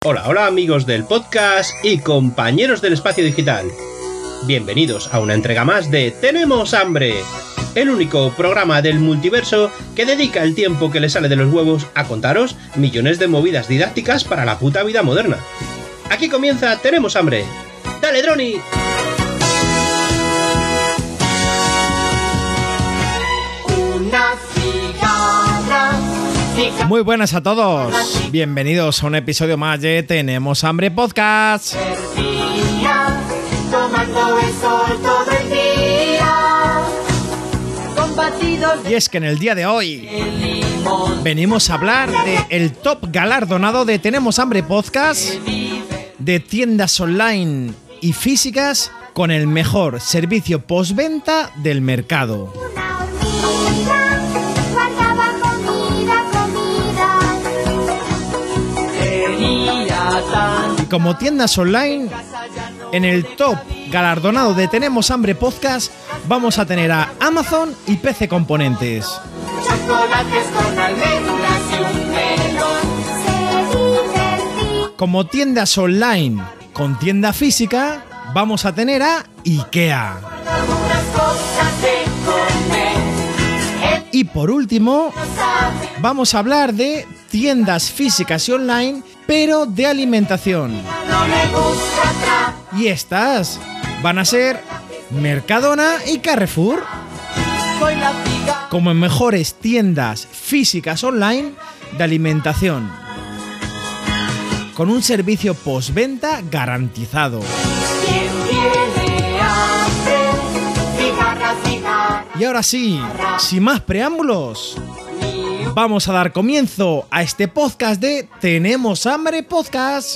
Hola, hola amigos del podcast y compañeros del espacio digital. Bienvenidos a una entrega más de Tenemos Hambre, el único programa del multiverso que dedica el tiempo que le sale de los huevos a contaros millones de movidas didácticas para la puta vida moderna. Aquí comienza Tenemos Hambre. ¡Dale, Droni! Muy buenas a todos, bienvenidos a un episodio más de Tenemos Hambre Podcast. Y es que en el día de hoy venimos a hablar del top galardonado de Tenemos Hambre Podcast, de tiendas online y físicas con el mejor servicio postventa del mercado. Y como tiendas online, en el top galardonado de Tenemos Hambre Podcast vamos a tener a Amazon y PC Componentes. Como tiendas online con tienda física vamos a tener a IKEA. Y por último, vamos a hablar de tiendas físicas y online, pero de alimentación. Y estas van a ser Mercadona y Carrefour, como mejores tiendas físicas online de alimentación, con un servicio postventa garantizado. Y ahora sí, sin más preámbulos, vamos a dar comienzo a este podcast de Tenemos Hambre Podcast.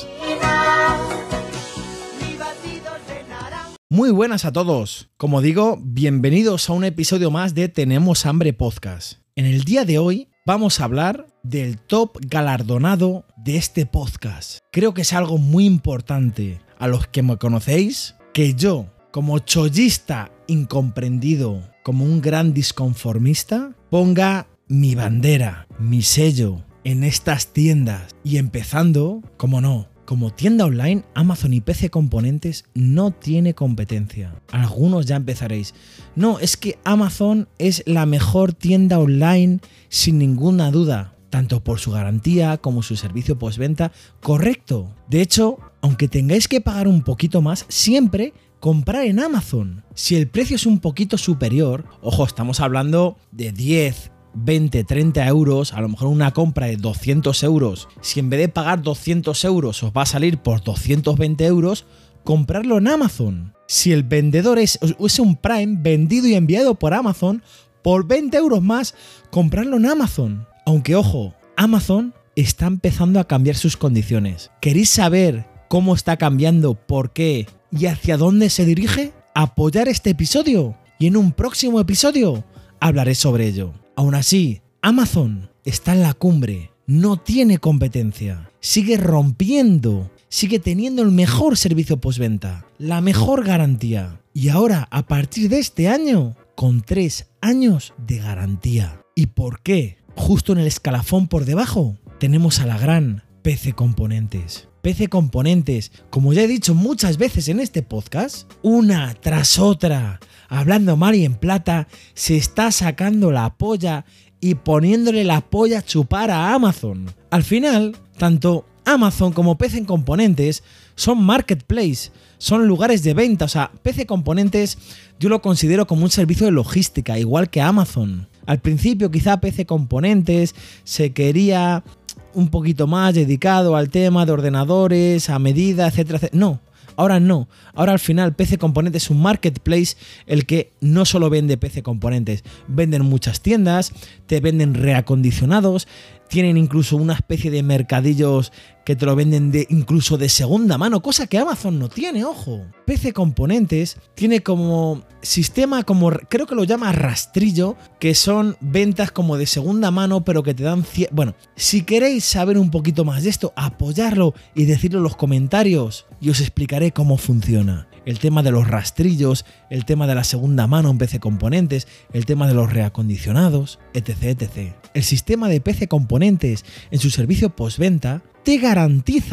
Muy buenas a todos. Como digo, bienvenidos a un episodio más de Tenemos Hambre Podcast. En el día de hoy vamos a hablar del top galardonado de este podcast. Creo que es algo muy importante a los que me conocéis, que yo, como chollista incomprendido, como un gran disconformista, ponga mi bandera, mi sello en estas tiendas. Y empezando, como no, como tienda online, Amazon y PC Componentes no tiene competencia. Algunos ya empezaréis. No, es que Amazon es la mejor tienda online sin ninguna duda, tanto por su garantía como su servicio postventa. Correcto. De hecho, aunque tengáis que pagar un poquito más, siempre comprar en Amazon. Si el precio es un poquito superior, ojo, estamos hablando de 10, 20, 30 euros, a lo mejor una compra de 200 euros, si en vez de pagar 200 euros os va a salir por 220 euros, comprarlo en Amazon. Si el vendedor es un Prime vendido y enviado por Amazon, por 20 euros más, comprarlo en Amazon. Aunque ojo, Amazon está empezando a cambiar sus condiciones. ¿Queréis saber cómo está cambiando, por qué y hacia dónde se dirige? Apoyar este episodio y en un próximo episodio hablaré sobre ello. Aún así, Amazon está en la cumbre, no tiene competencia, sigue rompiendo, sigue teniendo el mejor servicio postventa, la mejor garantía. Y ahora, a partir de este año, con 3 años de garantía. ¿Y por qué? Justo en el escalafón por debajo tenemos a la gran PC Componentes. PC Componentes, como ya he dicho muchas veces en este podcast, una tras otra, hablando mal y en plata, se está sacando la polla y poniéndole la polla a chupar a Amazon. Al final, tanto Amazon como PC Componentes son marketplace, son lugares de venta. O sea, PC Componentes yo lo considero como un servicio de logística, igual que Amazon. Al principio quizá PC Componentes se quería un poquito más dedicado al tema de ordenadores, a medida, etcétera, etcétera. No, ahora no. Ahora al final PC Componentes es un marketplace el que no solo vende PC Componentes, venden muchas tiendas, te venden reacondicionados, tienen incluso una especie de mercadillos que te lo venden incluso de segunda mano, cosa que Amazon no tiene, ojo. PC Componentes tiene como sistema, como creo que lo llama rastrillo, que son ventas como de segunda mano, pero que te dan... Bueno, si queréis saber un poquito más de esto, apoyarlo y decirlo en los comentarios y os explicaré cómo funciona. El tema de los rastrillos, el tema de la segunda mano en PC Componentes, el tema de los reacondicionados, etc, etc. El sistema de PC Componentes en su servicio postventa te garantiza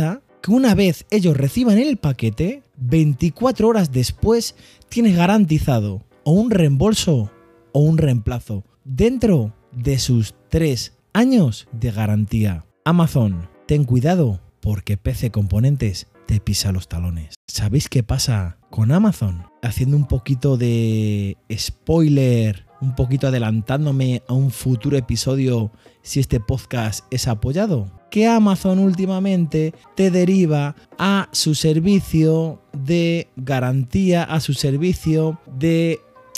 que una vez ellos reciban el paquete, 24 horas después tienes garantizado o un reembolso o un reemplazo dentro de sus 3 años de garantía. Amazon, ten cuidado porque PC Componentes te pisa los talones. ¿Sabéis qué pasa con Amazon? Haciendo un poquito de spoiler, un poquito adelantándome a un futuro episodio si este podcast es apoyado, que Amazon últimamente te deriva a su servicio de garantía, a su servicio de...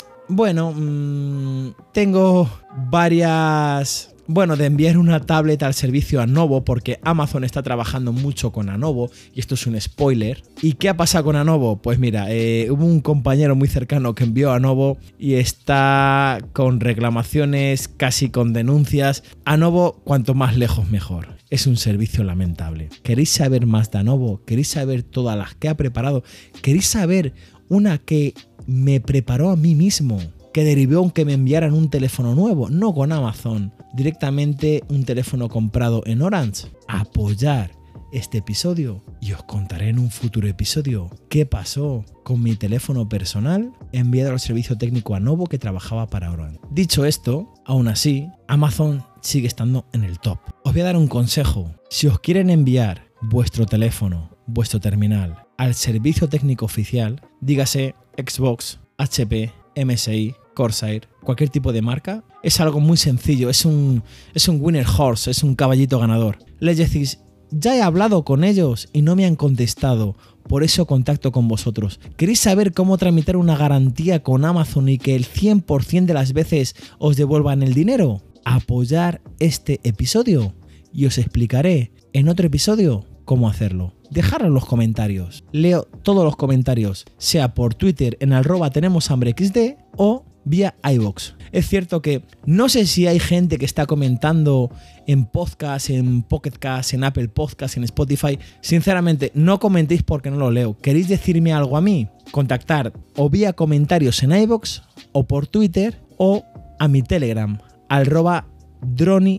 tengo varias... de enviar una tablet al servicio Anovo, porque Amazon está trabajando mucho con Anovo, y esto es un spoiler. ¿Y qué ha pasado con Anovo? Pues mira, hubo un compañero muy cercano que envió a Anovo y está con reclamaciones, casi con denuncias. Anovo, cuanto más lejos mejor. Es un servicio lamentable. ¿Queréis saber más de Anovo? ¿Queréis saber todas las que ha preparado? ¿Queréis saber una que me preparó a mí mismo? Que derivó en que me enviaran un teléfono nuevo, no con Amazon, directamente un teléfono comprado en Orange. Apoyar este episodio y os contaré en un futuro episodio qué pasó con mi teléfono personal enviado al servicio técnico Anovo que trabajaba para Orange. Dicho esto, aún así, Amazon sigue estando en el top. Os voy a dar un consejo. Si os quieren enviar vuestro teléfono, vuestro terminal, al servicio técnico oficial, dígase Xbox, HP, MSI, Corsair, cualquier tipo de marca, es algo muy sencillo, es un winner horse, es un caballito ganador. Les decís, ya he hablado con ellos y no me han contestado, por eso contacto con vosotros. ¿Queréis saber cómo tramitar una garantía con Amazon y que el 100% de las veces os devuelvan el dinero? Apoyar este episodio y os explicaré en otro episodio cómo hacerlo. Dejadlo en los comentarios. Leo todos los comentarios, sea por Twitter en @tenemoshambrexd o vía iVoox. Es cierto que no sé si hay gente que está comentando en podcast, en Pocket Cast, en Apple Podcast, en Spotify. Sinceramente, no comentéis porque no lo leo. ¿Queréis decirme algo a mí? Contactar o vía comentarios en iVoox o por Twitter o a mi Telegram, @DronyDJ,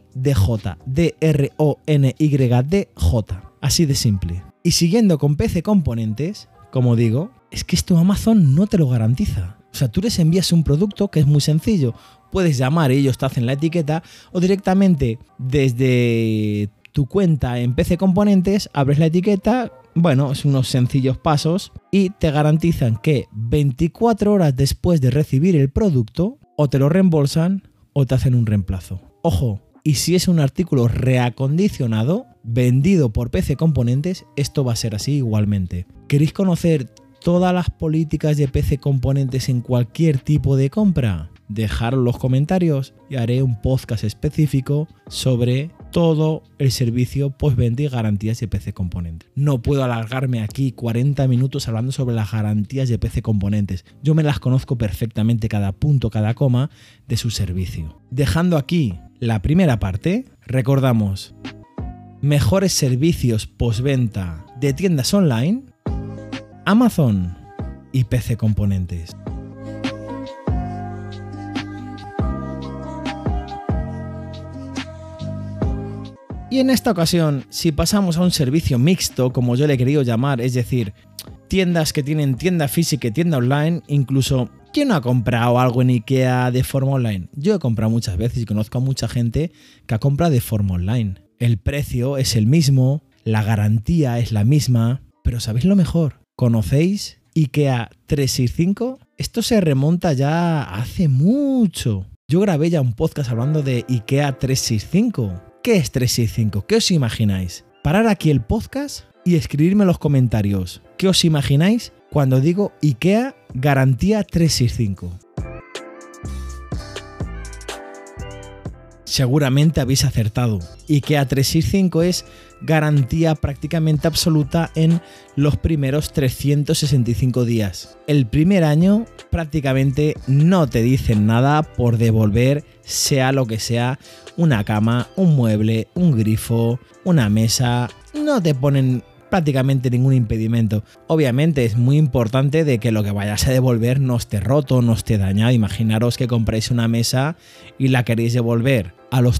DRONYDJ. Así de simple. Y siguiendo con PC Componentes, como digo, es que esto Amazon no te lo garantiza. O sea, tú les envías un producto que es muy sencillo. Puedes llamar y ellos te hacen la etiqueta, o directamente desde tu cuenta en PC Componentes abres la etiqueta, es unos sencillos pasos y te garantizan que 24 horas después de recibir el producto o te lo reembolsan o te hacen un reemplazo. Ojo, y si es un artículo reacondicionado, vendido por PC Componentes, esto va a ser así igualmente. ¿Queréis conocer todas las políticas de PC Componentes en cualquier tipo de compra? Dejadlo en los comentarios y haré un podcast específico sobre todo el servicio postventa y garantías de PC Componentes. No puedo alargarme aquí 40 minutos hablando sobre las garantías de PC Componentes. Yo me las conozco perfectamente, cada punto, cada coma de su servicio. Dejando aquí la primera parte, recordamos: mejores servicios postventa de tiendas online, Amazon y PC Componentes. Y en esta ocasión, si pasamos a un servicio mixto, como yo le he querido llamar, es decir, tiendas que tienen tienda física y tienda online, incluso, ¿quién no ha comprado algo en IKEA de forma online? Yo he comprado muchas veces y conozco a mucha gente que ha comprado de forma online. El precio es el mismo, la garantía es la misma, pero ¿sabéis lo mejor? ¿Conocéis IKEA 365? Esto se remonta ya hace mucho. Yo grabé ya un podcast hablando de IKEA 365. ¿Qué es 365? ¿Qué os imagináis? Parar aquí el podcast y escribirme en los comentarios ¿qué os imagináis cuando digo IKEA garantía 365? Seguramente habéis acertado. IKEA 365 es garantía prácticamente absoluta en los primeros 365 días. El primer año prácticamente no te dicen nada por devolver, sea lo que sea, una cama, un mueble, un grifo, una mesa. No te ponen prácticamente ningún impedimento. Obviamente es muy importante de que lo que vayas a devolver no esté roto, no esté dañado. Imaginaros que compráis una mesa y la queréis devolver. A los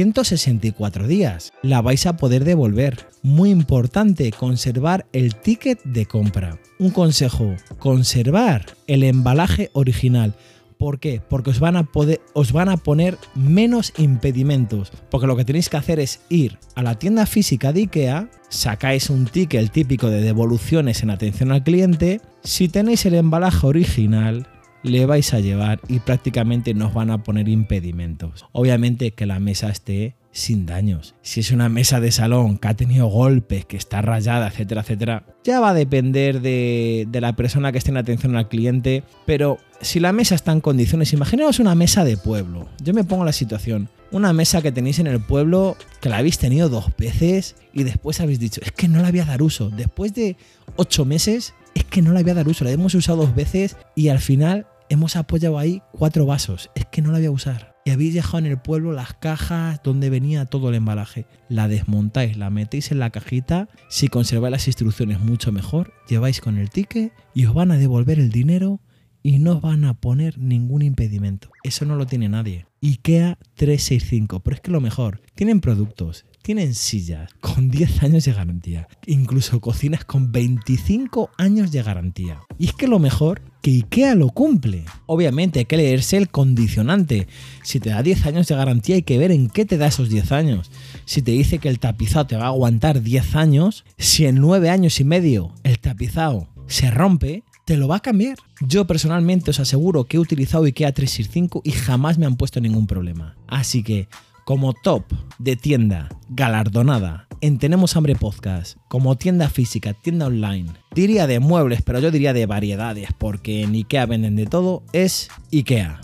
364 días la vais a poder devolver. Muy importante, conservar el ticket de compra. Un consejo, conservar el embalaje original. ¿Por qué? Porque os van a poner menos impedimentos. Porque lo que tenéis que hacer es ir a la tienda física de IKEA, sacáis un ticket, el típico de devoluciones en atención al cliente. Si tenéis el embalaje original, le vais a llevar y prácticamente no os van a poner impedimentos. Obviamente que la mesa esté sin daños. Si es una mesa de salón que ha tenido golpes, que está rayada, etcétera, etcétera, ya va a depender de la persona que esté en atención al cliente. Pero si la mesa está en condiciones, imaginaos una mesa de pueblo. Yo me pongo en la situación. Una mesa que tenéis en el pueblo, que la habéis tenido 2 veces y después habéis dicho, es que no la voy a dar uso. Después de 8 meses, es que no la voy a dar uso. La hemos usado 2 veces y al final hemos apoyado ahí 4 vasos. Es que no la voy a usar. Y habéis dejado en el pueblo las cajas donde venía todo el embalaje. La desmontáis, la metéis en la cajita. Si conserváis las instrucciones mucho mejor, lleváis con el ticket y os van a devolver el dinero y no os van a poner ningún impedimento. Eso no lo tiene nadie. IKEA 365. Pero es que lo mejor, tienen productos, tienen sillas con 10 años de garantía. Incluso cocinas con 25 años de garantía. Y es que lo mejor, que IKEA lo cumple. Obviamente hay que leerse el condicionante. Si te da 10 años de garantía hay que ver en qué te da esos 10 años. Si te dice que el tapizado te va a aguantar 10 años, si en 9 años y medio el tapizado se rompe, te lo va a cambiar. Yo personalmente os aseguro que he utilizado IKEA 365 y jamás me han puesto ningún problema. Así que, como top de tienda galardonada en Tenemos Hambre Podcast, como tienda física, tienda online, diría de muebles, pero yo diría de variedades, porque en IKEA venden de todo, es IKEA.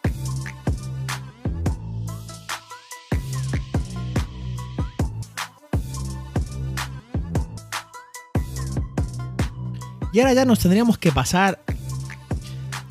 Y ahora ya nos tendríamos que pasar a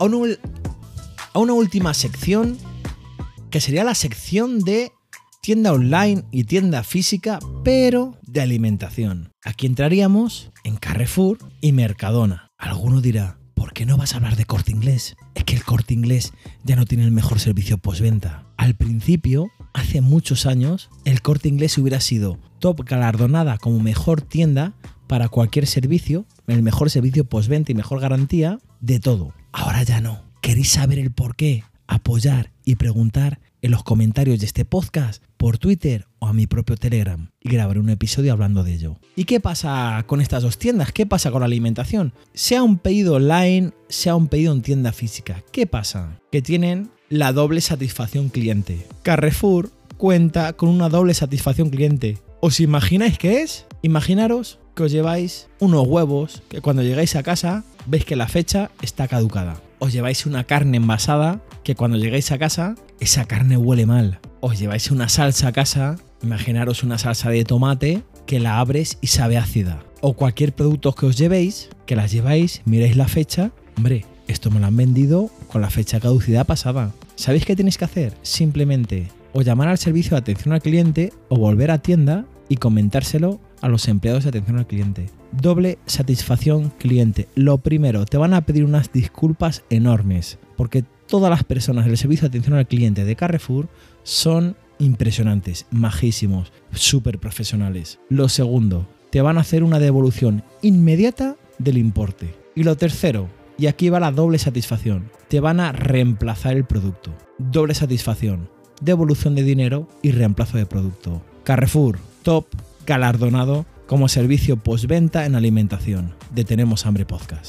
una última sección, que sería la sección de tienda online y tienda física, pero de alimentación. Aquí entraríamos en Carrefour y Mercadona. Alguno dirá, ¿por qué no vas a hablar de Corte Inglés? Es que el Corte Inglés ya no tiene el mejor servicio postventa. Al principio, hace muchos años, el Corte Inglés hubiera sido top galardonada como mejor tienda para cualquier servicio, el mejor servicio postventa y mejor garantía de todo. Ahora ya no. ¿Queréis saber el por qué? Apoyar y preguntar en los comentarios de este podcast, por Twitter o a mi propio Telegram, y grabaré un episodio hablando de ello. ¿Y qué pasa con estas dos tiendas? ¿Qué pasa con la alimentación? Sea un pedido online, sea un pedido en tienda física. ¿Qué pasa? Que tienen la doble satisfacción cliente. Carrefour cuenta con una doble satisfacción cliente. ¿Os imagináis qué es? Imaginaros que os lleváis unos huevos que cuando llegáis a casa veis que la fecha está caducada. Os lleváis una carne envasada que cuando llegáis a casa esa carne huele mal. Os lleváis una salsa a casa, imaginaros una salsa de tomate que la abres y sabe ácida. O cualquier producto que os llevéis, que las lleváis, miráis la fecha, hombre, esto me lo han vendido con la fecha de caducidad pasada. ¿Sabéis qué tenéis que hacer? Simplemente o llamar al servicio de atención al cliente o volver a tienda y comentárselo a los empleados de atención al cliente. Doble satisfacción cliente. Lo primero, te van a pedir unas disculpas enormes, porque todas las personas del servicio de atención al cliente de Carrefour son impresionantes, majísimos, súper profesionales. Lo segundo, te van a hacer una devolución inmediata del importe. Y lo tercero, y aquí va la doble satisfacción, te van a reemplazar el producto. Doble satisfacción, devolución de dinero y reemplazo de producto. Carrefour, top galardonado como servicio postventa en alimentación de Tenemos Hambre Podcast.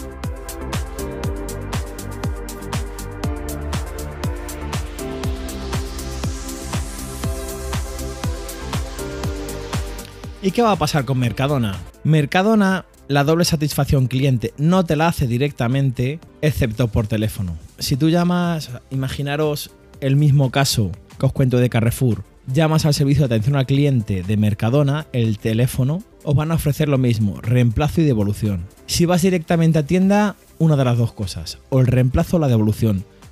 ¿Y qué va a pasar con Mercadona? Mercadona, la doble satisfacción cliente no te la hace directamente, excepto por teléfono. Si tú llamas, imaginaros el mismo caso que os cuento de Carrefour, llamas al servicio de atención al cliente de Mercadona, el teléfono, os van a ofrecer lo mismo, reemplazo y devolución. Si vas directamente a tienda, una de las dos cosas, o el reemplazo o la devolución.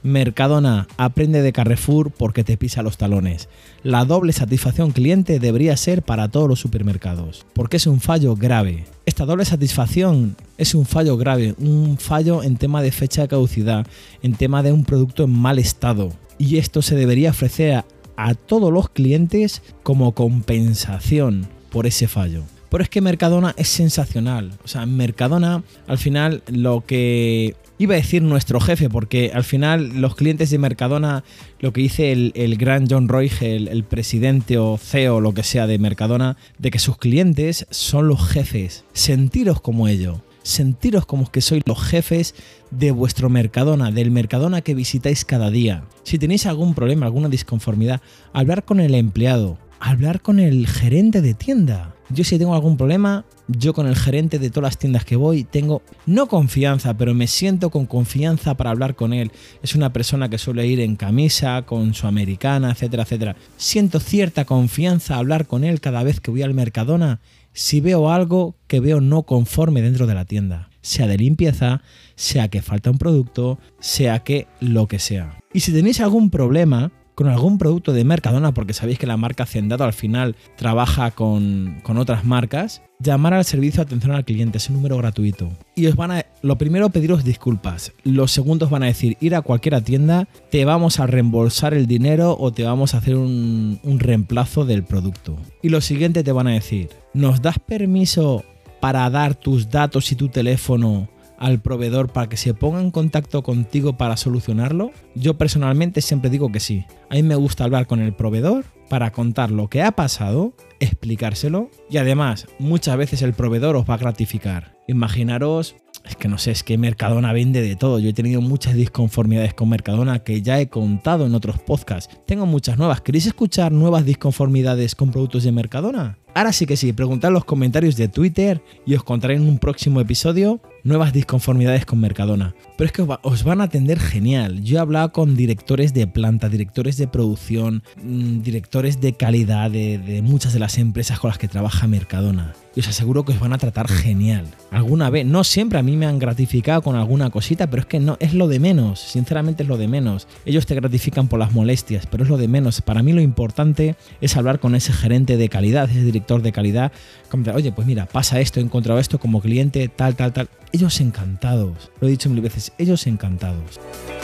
Mercadona, aprende de Carrefour porque te pisa los talones. La doble satisfacción cliente debería ser para todos los supermercados, porque es un fallo grave. Esta doble satisfacción es un fallo grave, un fallo en tema de fecha de caducidad, en tema de un producto en mal estado. Y esto se debería ofrecer a todos los clientes como compensación por ese fallo. Pero es que Mercadona es sensacional. O sea, Mercadona, al final, lo que iba a decir nuestro jefe, porque al final los clientes de Mercadona, lo que dice el gran John Roige, el presidente o CEO, lo que sea de Mercadona, de que sus clientes son los jefes. Sentiros como ellos. Sentiros como que sois los jefes de vuestro Mercadona, del Mercadona que visitáis cada día. Si tenéis algún problema, alguna disconformidad, hablar con el empleado, hablar con el gerente de tienda. Yo si tengo algún problema, yo con el gerente de todas las tiendas que voy tengo, no confianza, pero me siento con confianza para hablar con él. Es una persona que suele ir en camisa, con su americana, etcétera, etcétera. Siento cierta confianza a hablar con él cada vez que voy al Mercadona si veo algo que veo no conforme dentro de la tienda. Sea de limpieza, sea que falta un producto, sea que lo que sea. Y si tenéis algún problema con algún producto de Mercadona, porque sabéis que la marca Hacendado al final trabaja con otras marcas, llamar al servicio de atención al cliente, es un número gratuito. Y os van a, lo primero, pediros disculpas. Los segundos van a decir, ir a cualquier tienda, te vamos a reembolsar el dinero o te vamos a hacer un reemplazo del producto. Y lo siguiente te van a decir, ¿nos das permiso para dar tus datos y tu teléfono al proveedor para que se ponga en contacto contigo para solucionarlo? Yo personalmente siempre digo que sí. A mí me gusta hablar con el proveedor para contar lo que ha pasado, explicárselo y además muchas veces el proveedor os va a gratificar. Imaginaros, es que no sé, es que Mercadona vende de todo. Yo he tenido muchas disconformidades con Mercadona que ya he contado en otros podcasts. Tengo muchas nuevas. ¿Queréis escuchar nuevas disconformidades con productos de Mercadona? Ahora sí que sí, preguntad en los comentarios de Twitter y os contaré en un próximo episodio nuevas disconformidades con Mercadona. Pero es que os van a atender genial. Yo he hablado con directores de planta, directores de producción, directores de calidad de muchas de las empresas con las que trabaja Mercadona. Y os aseguro que os van a tratar genial. Alguna vez, no siempre a mí me han gratificado con alguna cosita, pero es que no, es lo de menos. Sinceramente es lo de menos. Ellos te gratifican por las molestias, pero es lo de menos. Para mí lo importante es hablar con ese gerente de calidad, ese director de calidad. Comentar, oye, pues mira, pasa esto, he encontrado esto como cliente, tal. Ellos encantados. Lo he dicho mil veces, ellos encantados.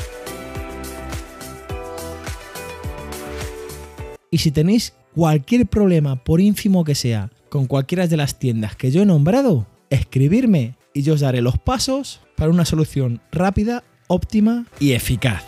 Y si tenéis cualquier problema, por ínfimo que sea, con cualquiera de las tiendas que yo he nombrado, escribirme y yo os daré los pasos para una solución rápida, óptima y eficaz.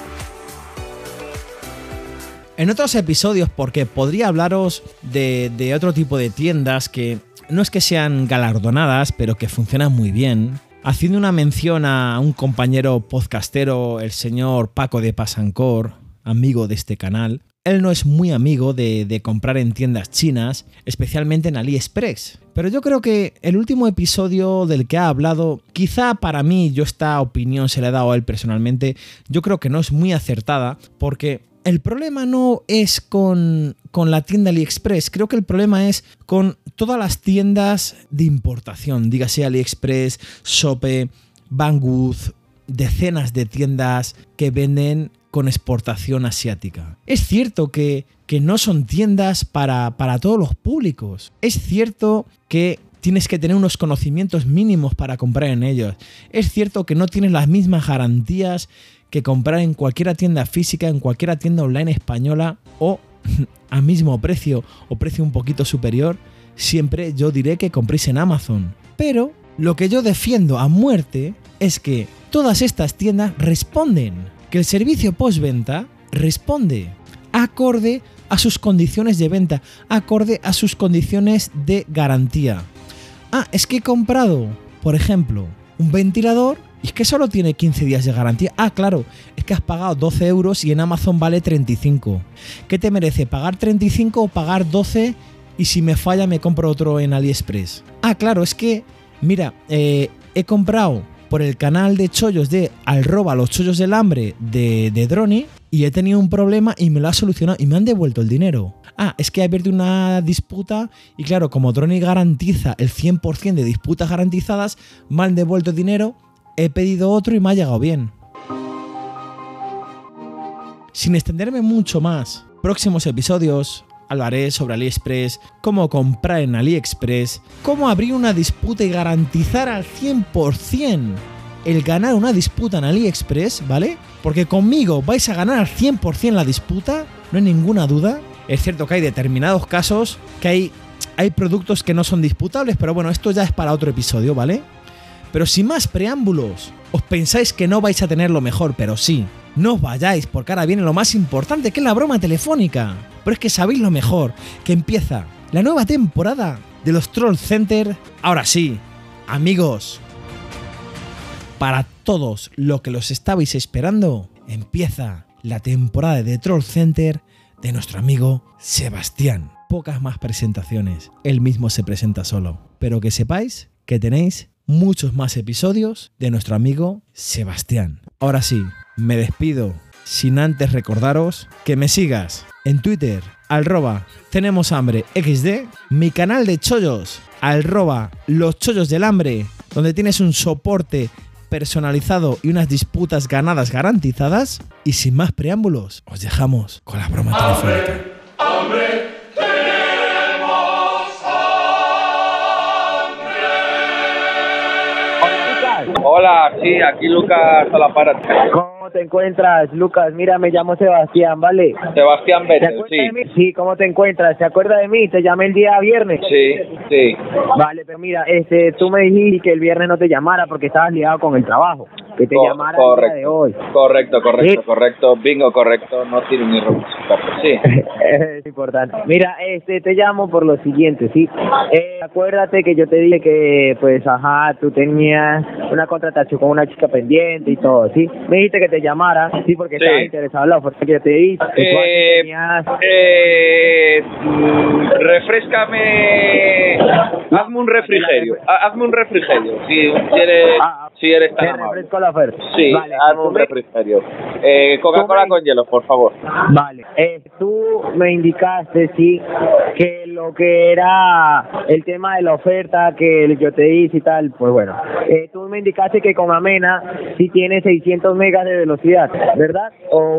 En otros episodios, porque podría hablaros de otro tipo de tiendas que no es que sean galardonadas, pero que funcionan muy bien, haciendo una mención a un compañero podcastero, el señor Paco de Pasancor, amigo de este canal. Él no es muy amigo de comprar en tiendas chinas, especialmente en AliExpress. Pero yo creo que el último episodio del que ha hablado, quizá para mí, yo esta opinión se la he dado a él personalmente, yo creo que no es muy acertada, porque el problema no es con la tienda AliExpress, creo que el problema es con todas las tiendas de importación, dígase AliExpress, Shopee, Banggood, decenas de tiendas que venden con exportación asiática. Es cierto que no son tiendas para todos los públicos. Es cierto que tienes que tener unos conocimientos mínimos para comprar en ellos. Es cierto que no tienes las mismas garantías que comprar en cualquier tienda física, en cualquier tienda online española o a mismo precio o precio un poquito superior. Siempre yo diré que compréis en Amazon. Pero lo que yo defiendo a muerte es que todas estas tiendas responden, que el servicio postventa responde acorde a sus condiciones de venta, acorde a sus condiciones de garantía. Ah, es que he comprado, por ejemplo, un ventilador y es que solo tiene 15 días de garantía. Ah, claro, es que has pagado 12 euros y en Amazon vale 35. ¿Qué te merece, pagar 35 o pagar 12 y si me falla me compro otro en AliExpress? Ah, claro, es que, mira, he comprado por el canal de chollos de Alroba los chollos del hambre de Droni y he tenido un problema y me lo ha solucionado y me han devuelto el dinero. Ah, es que ha habido una disputa y claro, como Droni garantiza el 100% de disputas garantizadas, me han devuelto el dinero, he pedido otro y me ha llegado bien. sin extenderme mucho más, próximos episodios hablaré sobre AliExpress, cómo comprar en AliExpress, cómo abrir una disputa y garantizar al 100% el ganar una disputa en AliExpress, ¿vale? Porque conmigo vais a ganar al 100% la disputa, no hay ninguna duda. Es cierto que hay determinados casos que hay productos que no son disputables, pero bueno, esto ya es para otro episodio, ¿vale? Pero sin más preámbulos, os pensáis que no vais a tener lo mejor, pero sí. No os vayáis, porque ahora viene lo más importante, que es la broma telefónica. Pero es que sabéis lo mejor, que empieza la nueva temporada de los Troll Center. Ahora sí, amigos, para todos los que los estabais esperando, empieza la temporada de Troll Center de nuestro amigo Sebastián. Pocas más presentaciones, él mismo se presenta solo. Pero que sepáis que tenéis muchos más episodios de nuestro amigo Sebastián. Ahora sí, me despido sin antes recordaros que me sigas en Twitter, @tenemoshambrexd, mi canal de chollos, @loschollos-del-hambre, donde tienes un soporte personalizado y unas disputas ganadas garantizadas. Y sin más preámbulos, os dejamos con la broma telefónica. ¡Hambre! Hola, sí, aquí Lucas Salapárate. ¿Cómo te encuentras, Lucas? Mira, me llamo Sebastián, ¿vale? Sebastián Vettel, sí. De mí? Sí, ¿cómo te encuentras? ¿Se acuerda de mí? Te llamé el día viernes. Sí. Vale, pero mira, tú me dijiste que el viernes no te llamara porque estabas liado con el trabajo. Que te llamara el día de hoy. Correcto. ¿Sí? Bingo, correcto. No tiene ni ropa. Sí. Es importante. Mira, te llamo por lo siguiente, ¿sí? Acuérdate que yo te dije que, pues, tú tenías una contratación con una chica pendiente y todo, ¿sí? Me dijiste que te llamara, sí, porque estaba interesado en la oferta que yo te di. Refréscame. Hazme un refrigerio. Si eres tan amable. Refresco la oferta. Sí, vale, hazme un refrigerio. Coca-Cola con hielo, por favor. Vale. Tú me indicaste, sí, que lo que era el tema de la oferta que yo te hice y tal, pues bueno. Tú me indicaste que con Amena sí tiene 600 megas de velocidad, ¿verdad?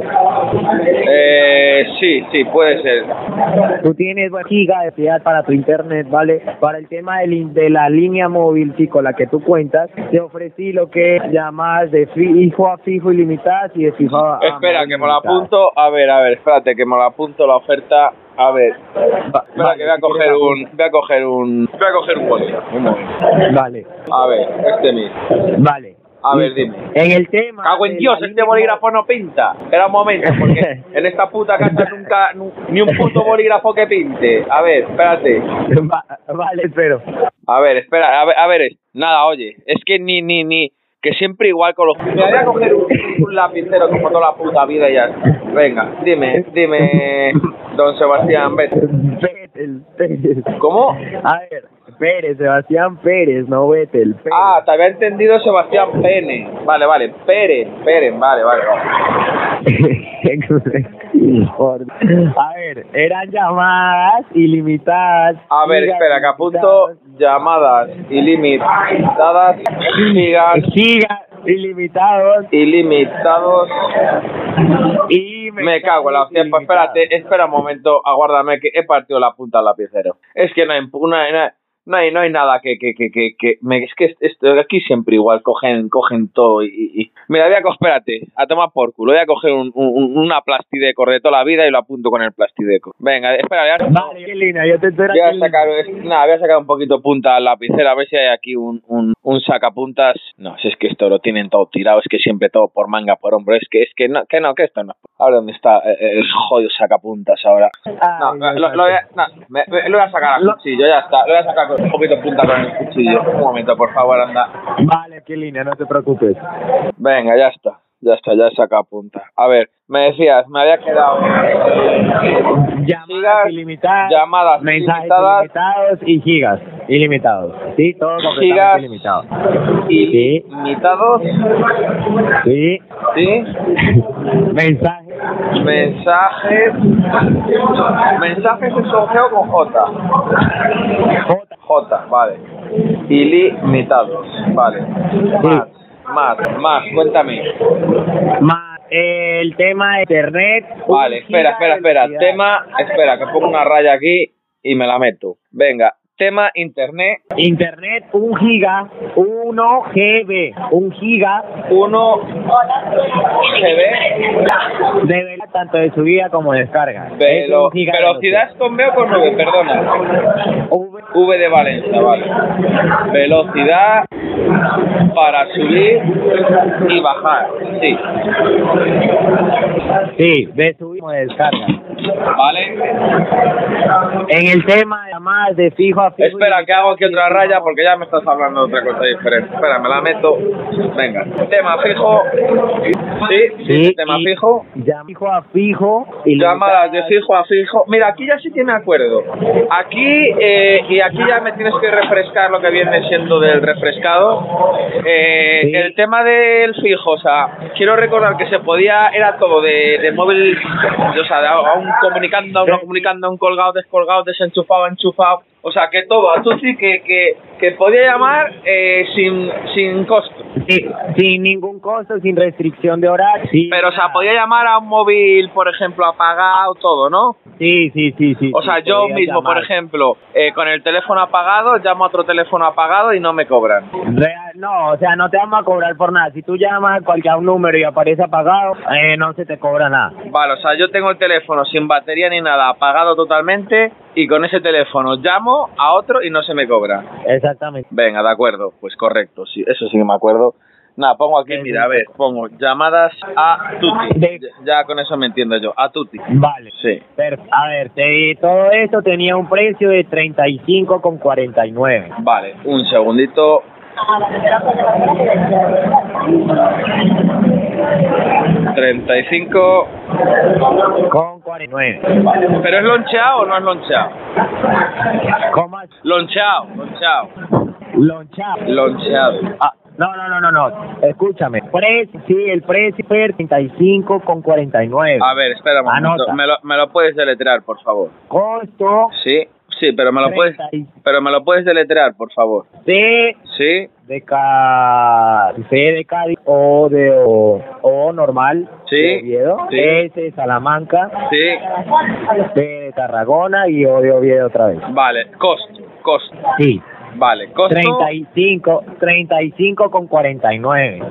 Sí, puede ser. Tú tienes giga de velocidad para tu internet, ¿vale? Para el tema de la línea móvil, sí, con la que tú cuentas, te ofrecí lo que llamas de fijo a fijo ilimitadas y de fijo a Espera, que me lo apunto. A ver, espérate, que me lo apunto la oferta. A ver. Espera, que voy a coger un bolígrafo. Un momento. Vale. A ver, mismo. Vale. A ver, dime. En el tema... Cago en Dios, este bolígrafo no pinta. Espera un momento, porque en esta puta casa nunca... Ni un puto bolígrafo que pinte. A ver, espérate. Vale, espero. A ver, espera, a ver. Nada, oye, es que ni... Que siempre igual con los... Me voy a coger un lapicero como toda la puta vida y ya. Venga, dime, don Sebastián, vete. Vettel. ¿Cómo? A ver, Pérez, Sebastián Pérez, no Vettel. Pérez. Te había entendido Sebastián Pene. Vale, Pérez, vale. A ver, eran llamadas ilimitadas. A ver, espera, que apunto llamadas ilimitadas, gigas ilimitados. Y me cago en la hostia. Pues espera un momento, aguárdame que he partido la punta al lapicero. Es que no hay nada que es que esto aquí siempre igual cogen todo y mira, espérate, a tomar por culo, voy a coger una plastideco de toda la vida y lo apunto con el plastideco. Venga, espera, vale, qué linda, yo te espero. Voy a sacar un poquito punta al lapicero, a ver si hay aquí un sacapuntas. No, si es que esto lo tienen todo tirado, es que siempre todo por manga, por hombro, que esto no. Ahora dónde está el jodido sacapuntas ahora. Lo voy a sacar al cuchillo, ya está, lo voy a sacar con un poquito de punta con el cuchillo. Un momento, por favor, anda. Vale, qué línea, no te preocupes. Venga, ya está, ya saca punta. A ver, me decías, me había quedado llamadas ilimitadas, llamadas mensajes ilimitados y gigas ilimitados. Sí, todo gigas ilimitado. Ilimitados. Sí. Mensajes es con G o con J. J, vale. Ilimitados, vale. Más, cuéntame. Más el tema de internet. Vale, espera. Espera, que pongo una raya aquí y me la meto. Venga, tema internet. Internet 1 giga, 1 GB, 1 giga. 1 GB. De verdad, tanto de subida como de descarga. Es 1 giga de Velocidad con B o con V, perdona. V de Valencia, vale. Velocidad para subir y bajar, sí. Sí, de subida como de descarga. Vale. En el tema de llamadas de fijo a fijo. Espera, que hago aquí otra raya porque ya me estás hablando de otra cosa diferente. Espera, me la meto. Venga, tema fijo. Sí, tema fijo. Fijo a fijo. Llamadas de fijo a fijo. Mira, aquí ya sí que me acuerdo. Aquí, y aquí ya me tienes que refrescar lo que viene siendo del refrescado. El tema del fijo, o sea, quiero recordar que se podía, era todo de móvil, o sea, aún comunicando, un colgado, descolgado, desenchufado, enchufado. O sea, que todo, a Tutti que podía llamar sin costo. Sí, sin ningún costo, sin restricción de horario. Sí, pero, o sea, podía llamar a un móvil, por ejemplo, apagado, todo, ¿no? Sí. O sea, yo mismo, por ejemplo, con el teléfono apagado, llamo a otro teléfono apagado y no me cobran. No, o sea, no te vamos a cobrar por nada. Si tú llamas a cualquier número y aparece apagado, no se te cobra nada. Vale, o sea, yo tengo el teléfono sin batería ni nada, apagado totalmente, y con ese teléfono llamo a otro y no se me cobra. Exactamente. Venga, de acuerdo, pues correcto, sí, eso sí que me acuerdo. Nada, pongo aquí, mira, a ver, pongo llamadas a Tutti. Ya con eso me entiendo yo, a Tutti. Vale. Sí. A ver, todo esto tenía un precio de 35,49. Vale, un segundito. 35,49. Vale. ¿Pero es loncheado o no es loncheado? ¿Cómo? Loncheado. Loncheado. No. Escúchame. El precio es 35,49. A ver, espera un momento. ¿Me lo puedes deletrear, por favor? Costo. Sí, pero me lo puedes deletrear, por favor. C. Sí. C de Cádiz, O normal. Sí. De Oviedo. Sí. S de Salamanca. Sí. T de Tarragona y O de Oviedo otra vez. Vale, costo. Sí. Vale, costo 35,49.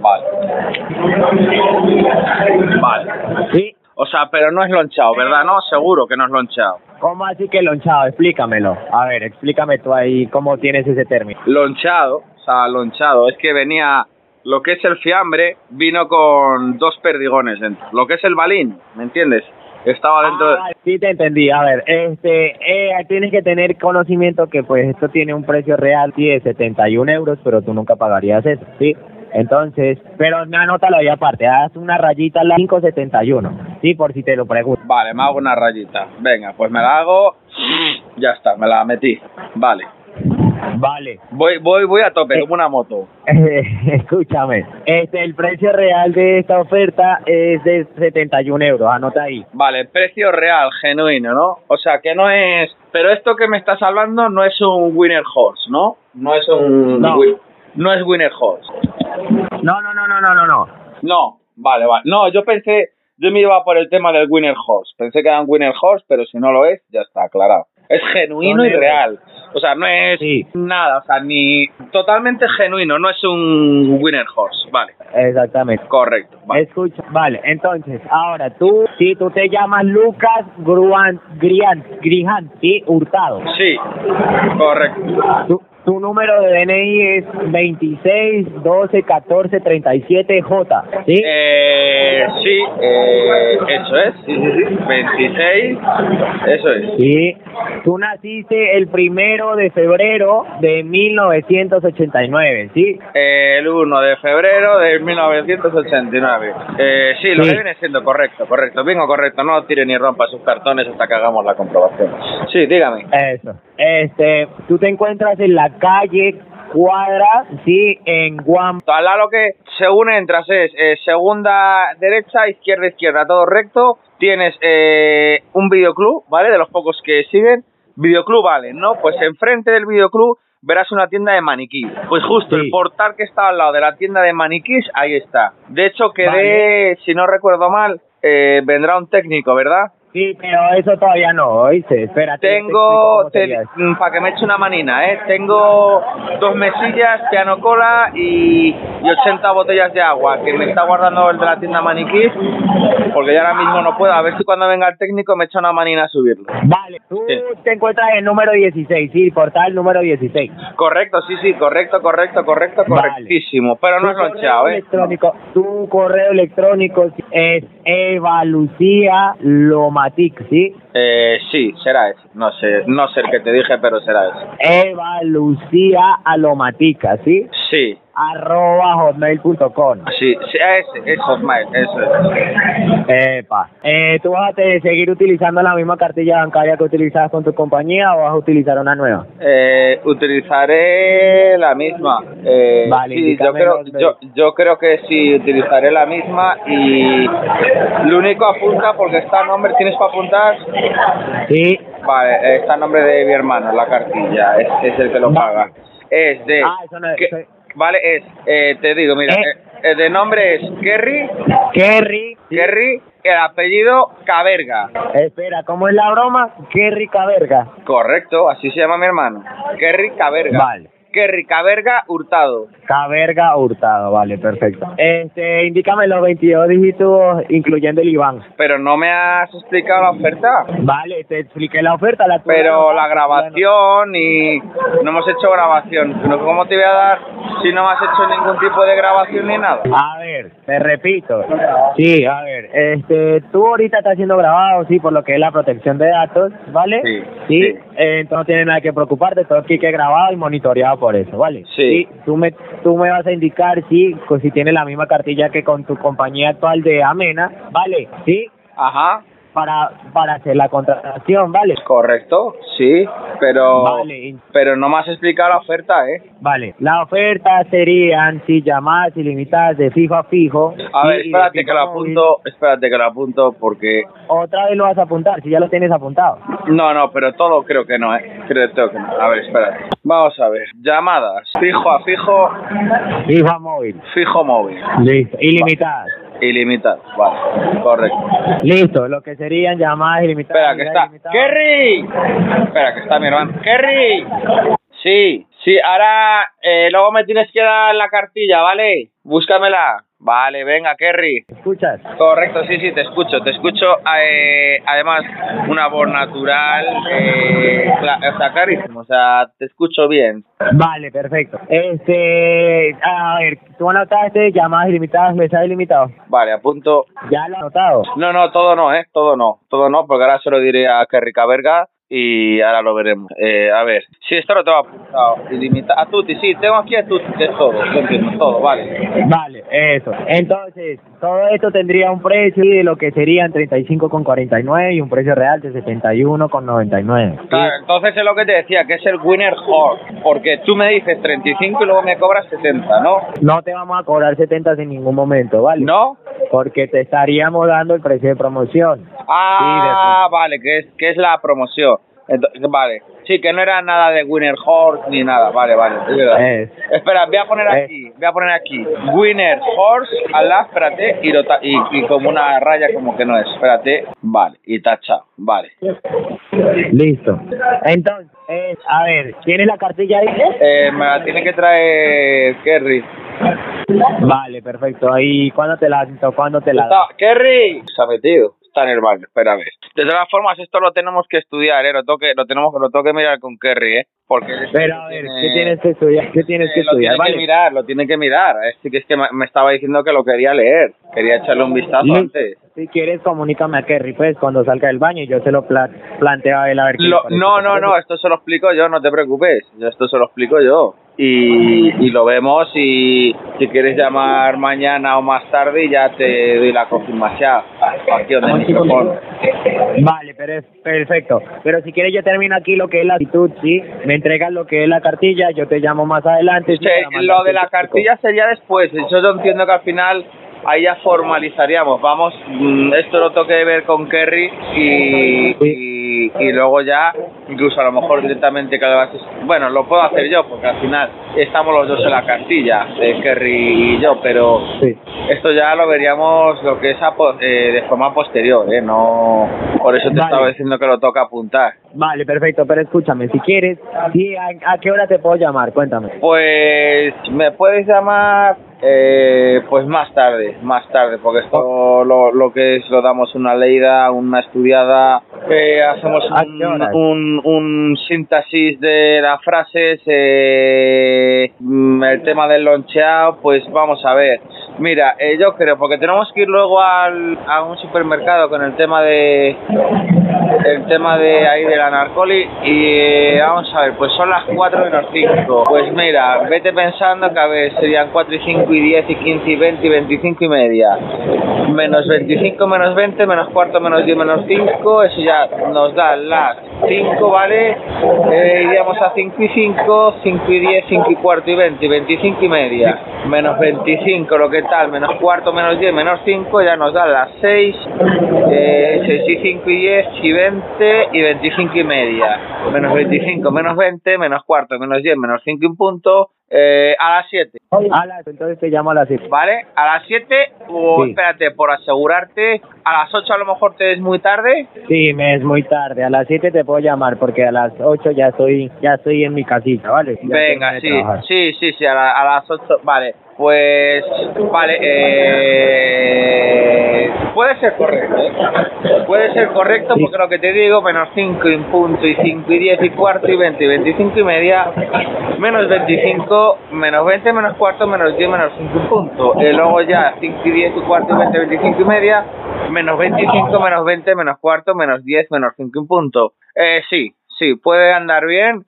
Vale. Sí. O sea, pero no es lonchado, ¿verdad? No, seguro que no es lonchado. ¿Cómo así que lonchado? Explícamelo. A ver, explícame tú ahí cómo tienes ese término. Lonchado, es que venía, lo que es el fiambre, vino con 2 perdigones dentro. Lo que es el balín, ¿me entiendes? Estaba dentro de... Sí, te entendí. A ver, tienes que tener conocimiento que pues esto tiene un precio real de 71 euros, pero tú nunca pagarías eso, ¿sí? Entonces, pero anótalo ahí aparte, haz una rayita a la 571, sí, por si te lo pregunto. Vale, me hago una rayita. Venga, pues me la hago. Ya está, me la metí. Vale. Voy a tope, como una moto. Escúchame, el precio real de esta oferta es de 71 euros, anota ahí. Vale, precio real, genuino, ¿no? O sea, que no es... Pero esto que me estás hablando no es un Winner Horse, ¿no? No es un... No es Winner Horse. No. No, vale. No, yo me iba por el tema del Winner Horse. Pensé que era un Winner Horse, pero si no lo es, ya está aclarado. Es genuino y real. O sea, no es nada, o sea, ni totalmente genuino, no es un Winner Horse, vale. Exactamente. Correcto, vale. Escucha, vale, entonces, ahora tú te llamas Lucas Grijan, ¿sí? Hurtado. Sí, correcto. Tu número de DNI es 26 12 14 37 J, ¿sí? Sí, eso es, sí. 26, eso es. Sí, tú naciste el 1 de febrero de 1989, ¿sí? El 1 de febrero de 1989. Sí, lo que viene siendo correcto. Bingo, correcto, no tire ni rompa sus cartones hasta que hagamos la comprobación. Sí, dígame. Eso. Tú te encuentras en la calle Cuadra, sí, en Guam. Al lado que según entras es segunda derecha, izquierda, todo recto. Tienes un videoclub, ¿vale? De los pocos que siguen. Videoclub, vale, ¿no? Pues enfrente del videoclub verás una tienda de maniquí. Pues justo Sí. el portal que estaba al lado de la tienda de maniquís, ahí está. De hecho, quedé, si no recuerdo mal, vendrá un técnico, ¿verdad? Sí, pero eso todavía no, ¿oíste? Espérate. Tengo, para que me eche una manina, tengo 2 mesillas, piano cola y 80 botellas de agua, que me está guardando el de la tienda maniquís, porque ya ahora mismo no puedo. A ver si cuando venga el técnico me echa una manina a subirlo. Vale, tú Sí. te encuentras en el número 16, sí, portal número 16. Correcto, sí, correcto, correctísimo, pero no es loncheado, Tu correo electrónico es evalucialomatic, ¿sí? Sí, será ese. No sé el que te dije, pero será ese. evalucialomatica, ¿sí? Sí, @hotmail.com. sí, ese es Hotmail, eso es. Epa. ¿Tú vas a seguir utilizando la misma cartilla bancaria que utilizabas con tu compañía o vas a utilizar una nueva? Utilizaré la misma. Vale, sí, indícame yo creo que sí, utilizaré la misma y lo único apunta porque está a nombre, ¿tienes para apuntar? Sí. Vale, está a nombre de mi hermano, la cartilla, es el que lo paga. Es de... Eso no es... Vale, te digo, mira, de nombre es Kerry, Kerry. el apellido Caberga. Espera, ¿cómo es la broma? Kerry Caberga. Correcto, así se llama mi hermano. Kerry Caberga. Vale. Kerry Caberga Hurtado. Caberga Hurtado, vale, perfecto. Indícame los 22 dígitos, incluyendo el IBAN. Pero no me has explicado la oferta. Vale, te expliqué la oferta. Pero la grabación y... No hemos hecho grabación. ¿Cómo te voy a dar si no me has hecho ningún tipo de grabación ni nada? A ver, te repito. Sí, a ver, tú ahorita estás siendo grabado, sí, por lo que es la protección de datos, ¿vale? Sí. Entonces no tienes nada que preocuparte, todo aquí que grabado y monitoreado por eso, ¿vale? Sí. Tú me vas a indicar si tienes la misma cartilla que con tu compañía actual de Amena, ¿vale? Sí. Ajá. Para hacer la contratación, ¿vale? Correcto, sí, pero Vale. pero no me has explicado la oferta, Vale, la oferta serían, sí, llamadas ilimitadas de fijo a fijo. A ver, espérate que lo apunto porque... Otra vez lo vas a apuntar, si ya lo tienes apuntado. No, pero todo creo que no, creo que no. A ver, espérate. Vamos a ver, llamadas, fijo a fijo... Fijo a móvil. Fijo móvil. Listo, ilimitadas. Ilimitado, vale, correcto. Listo, lo que serían llamadas ilimitadas. Espera, que está... ¡Kerry! Espera, que está mi hermano. ¡Kerry! Sí, ahora luego me tienes que dar la cartilla, ¿vale? Búscamela. Vale, venga, Kerry. ¿Escuchas? Correcto, sí, te escucho. Además, una voz natural, clarísimo, o sea, te escucho bien. Vale, perfecto. A ver, ¿tú anotaste llamadas ilimitadas, mensajes ilimitados? Vale, apunto. ¿Ya lo has anotado? No, todo no, todo no, porque ahora se lo diré a Kerry Caberga y ahora lo veremos. A ver, sí, esto lo tengo apuntado. A Tutti, sí, tengo aquí a Tutti, de todo, lo entiendo, todo, vale. Vale, eso. Entonces, todo esto tendría un precio de lo que serían 35,49 y un precio real de 71,99. Claro, entonces es lo que te decía, que es el winner horse, porque tú me dices 35 y luego me cobras 70, ¿no? No te vamos a cobrar 70 en ningún momento, ¿vale? ¿No? Porque te estaríamos dando el precio de promoción. Ah, sí, vale, que es la promoción. Entonces, vale, sí, que no era nada de Winner Horse ni nada, vale, es verdad. Espera, voy a poner aquí, Winner Horse, espérate, y como una raya como que no es, espérate, vale, y tacha, vale. Listo. Entonces, a ver, ¿tienes la cartilla ahí? Me la tiene que traer Kerry. Vale, perfecto, ahí, ¿cuándo te la da? Kerry, se ha metido. Está en el baño, espera a ver. De todas formas, esto lo tenemos que estudiar, lo tengo que mirar con Kerry, porque... Pero a ver, ¿qué tienes que estudiar? Lo tiene que mirar, que es que me estaba diciendo que lo quería leer, quería echarle un vistazo antes. Si quieres, comunícame a Kerry, pues, cuando salga del baño y yo se lo planteo a él a ver qué No, esto se lo explico yo, no te preocupes, esto se lo explico yo. Y lo vemos y si quieres llamar mañana o más tarde y ya te doy la confirmación. Vale, pero es perfecto. Pero si quieres yo termino aquí lo que es la actitud, ¿sí? Me entregas lo que es la cartilla, yo te llamo más adelante. Lo de la cartilla sería después. Yo entiendo que al final ahí ya formalizaríamos. Vamos, esto lo tengo que ver con Kerry y luego ya, incluso a lo mejor directamente cada vez, bueno, lo puedo hacer yo porque al final estamos los dos en la cartilla, Kerry y yo, pero sí, esto ya lo veríamos lo que es de forma posterior, no, por eso te estaba diciendo que lo toca apuntar. Vale, perfecto, pero escúchame, si quieres, ¿sí, a qué hora te puedo llamar? Cuéntame. Pues me puedes llamar pues más tarde, porque esto lo que es, lo damos una leída, una estudiada, hacemos un síntesis de las frases, el tema del loncheado, pues vamos a ver. Mira, yo creo, porque tenemos que ir luego a un supermercado con el tema de ahí de la Narcoli y vamos a ver, pues son las 4 menos 5. Pues mira, vete pensando que a ver, serían 4 y 5 y 10 y 15 y 20 y 25 y media. Menos 25 menos 20 menos cuarto menos 10 menos 5, eso ya nos da las 5, ¿vale? Iríamos a 5 y 5, 5 y 10, 5 y cuarto y 20 y 25 y media. Menos 25, lo que tal, menos cuarto menos 10 menos 5, ya nos da las 6, 6 y 5 y 10 y 20 y 25 y media. Menos 25 menos 20 menos cuarto menos 10 menos 5 y un punto. A las 7. Entonces te llamo a las 7. ¿Vale? A las 7 o sí. Espérate, por asegurarte, a las 8 a lo mejor te es muy tarde. Sí, me es muy tarde. A las 7 te puedo llamar porque a las 8 ya estoy en mi casita, ¿vale? Ya venga, sí, a las 8, vale. Pues, vale, puede ser correcto, puede ser correcto porque lo que te digo, menos 5 y un punto y 5 y 10 y cuarto y 20 y 25 y media, menos 25, menos 20, menos cuarto, menos 10, menos 5 y punto. Y luego ya 5 y 10 y cuarto y 20, 25 y media, menos 25, menos 20, menos cuarto, menos 10, menos 5 y punto. Sí, puede andar bien,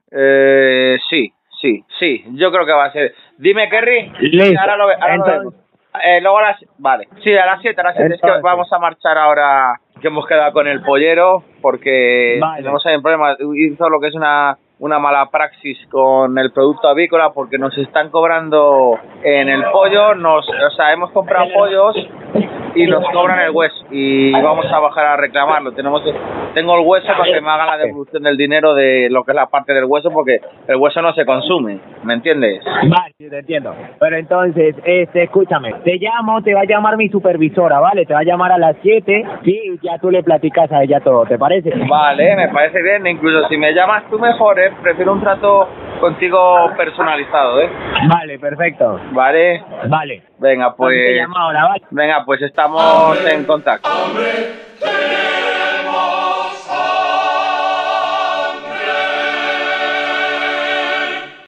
Sí, yo creo que va a ser. Dime, Kerry. Listo. Ahora lo vemos. Luego a las... Vale. Sí, a las 7. Es que vamos a marchar ahora, que hemos quedado con el pollero, porque tenemos ahí un problema. Hizo lo que es una mala praxis con el producto avícola, porque nos están cobrando en el pollo, hemos comprado pollos y nos cobran el hueso y vamos a bajar a reclamarlo. Tengo el hueso para que me hagan la devolución del dinero de lo que es la parte del hueso, porque el hueso no se consume, ¿me entiendes? Vale, te entiendo. Pero entonces, escúchame, te va a llamar mi supervisora, ¿vale? Te va a llamar a las 7, sí, y ya tú le platicas a ella todo, ¿te parece? Vale, me parece bien, incluso si me llamas tú mejor, prefiero un trato contigo personalizado, Vale, perfecto. Vale. Vale. Venga, pues... Te llamo ahora, ¿vale? Venga, pues estamos en contacto.